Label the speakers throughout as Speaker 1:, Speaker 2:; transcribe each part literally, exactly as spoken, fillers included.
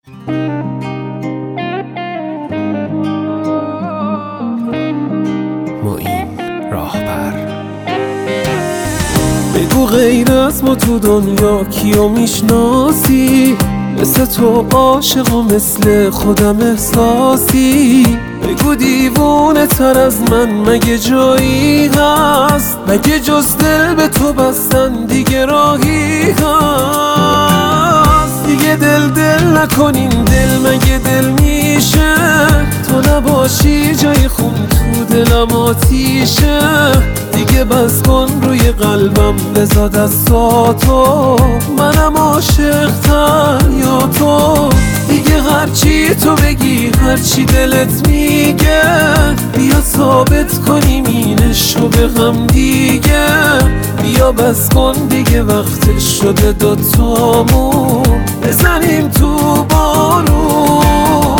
Speaker 1: معین راهبر. بگو غیر از ما تو دنیا کیو میشناسی؟ مثل تو عاشق و مثل خودم احساسی. بگو دیوونه تر از من مگه جایی هست؟ مگه جز دل به تو بستن دیگه راهی هست؟ دیگه دل دل نکنین، دل مگه دل میشه؟ تو نباشی جای خون تو دلم آتیشه. دیگه بس کن روی قلبم بزا دستاتو، منم عاشق تر یا تو. دیگه هرچی تو بگی هرچی دلت میگه، بیا ثابت کنیم اینشو به هم دیگه. بیا بس کن دیگه وقتش شده دوتامون بزنیم تو بارون.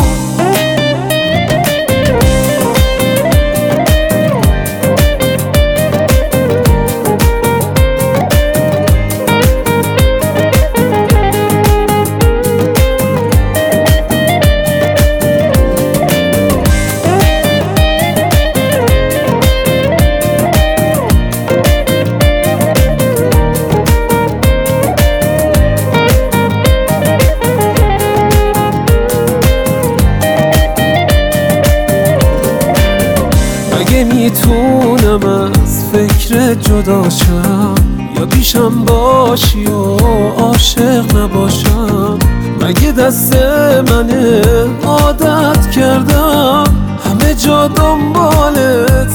Speaker 1: اگه میتونم از فکر جدا شم، یا پیشم باشی و عاشق نباشم. مگه دست منه عادت کردم همه جا دنبالت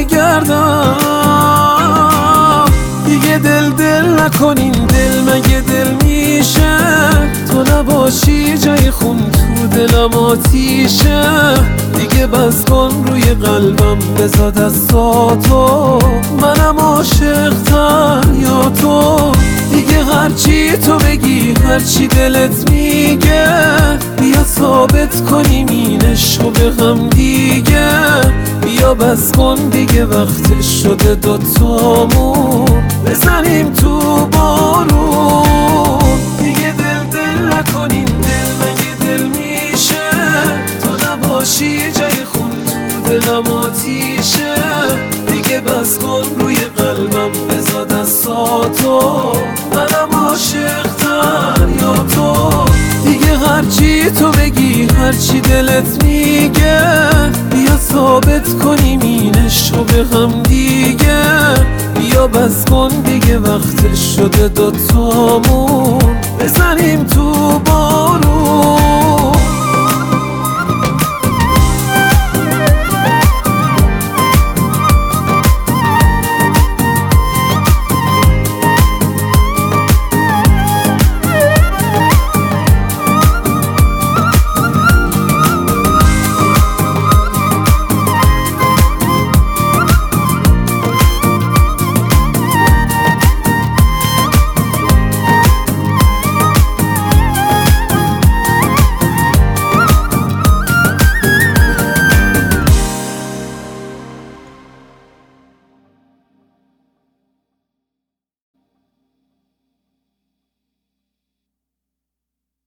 Speaker 1: میگردم. دیگه دل دل نکنین، دل مگه دل میشه؟ تو نباشی جای خون تو دلم آتیشه. دیگه بس کن روی قلبم بزا دستاتو، منم عاشق تر یا تو. دیگه هرچی تو بگی هرچی دلت میگه، بیا ثابت کنیم اینشو به هم دیگه. بیا بس کن دیگه وقتش شده دوتامون بزنیم تو بارون. دیگه دل دل نکنیم، دل مگه دل میشه؟ تو نباشی جای خون تو دلم آتیشه. دیگه بس کن روی قلبم بزا دستاتو، منم عاشق تر یا تو. دیگه هرچی تو بگی هرچی دلت میگه، بیا ثابت کنیم اینشو به هم دیگه. بیا بس کن دیگه وقتش شده دوتامون بزنیم تو